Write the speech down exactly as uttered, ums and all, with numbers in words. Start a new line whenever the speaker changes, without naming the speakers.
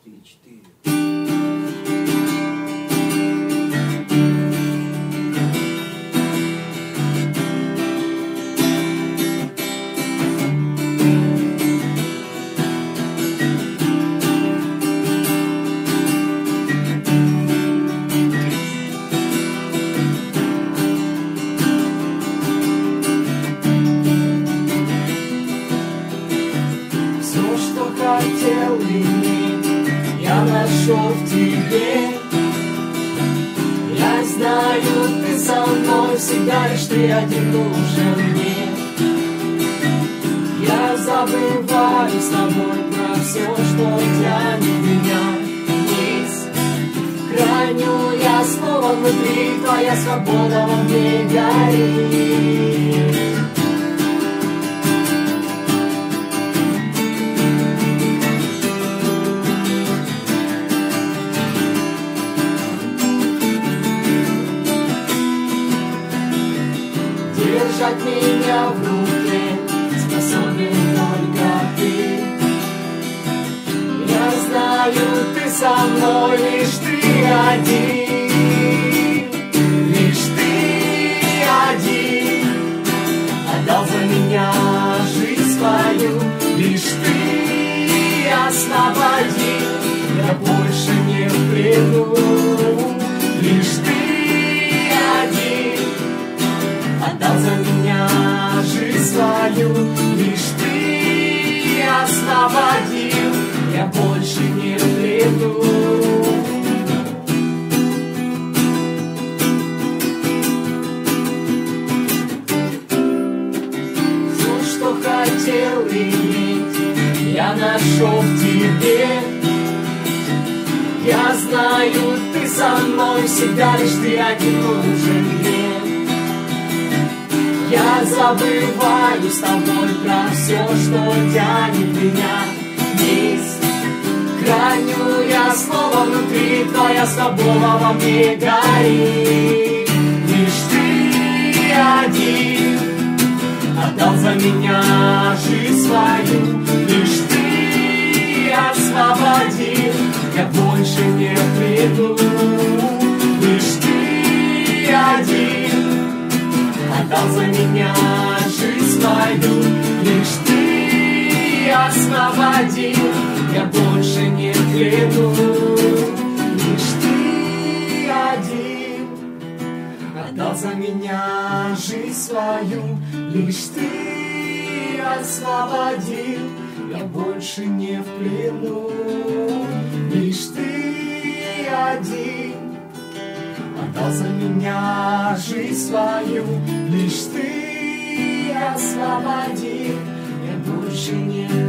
три, четыре.
Хотел иметь, я нашел в тебе. Я знаю, ты со мной всегда, лишь ты один нужен мне. Я забываю с тобой про все, что тянет меня вниз. Храню я снова внутри, твоя свобода во мне горит. Держать меня в руке способен только ты. Я знаю, ты со мной, лишь ты один. Лишь ты один отдал за меня жизнь свою. Лишь ты освободил, я больше не в плену. Лишь ты отдал за меня жизнь свою. Лишь ты освободил, я больше не в плену. Все, что хотел иметь, я нашел в тебе. Я знаю, ты со мной всегда, лишь ты один нужен мне. Я забываю с тобой про все, что тянет меня вниз. Храню я снова внутри, твоя свобода во мне горит. Лишь ты один отдал за меня жизнь свою. Лишь ты освободил, я больше не приду. Лишь ты один отдал за меня жизнь свою. Лишь ты освободил, я больше не в плену. Лишь ты один отдал за меня жизнь свою. Лишь ты освободил, я больше не в плену. Лишь ты один отдал за меня жизнь свою. Лишь ты освободил, я больше не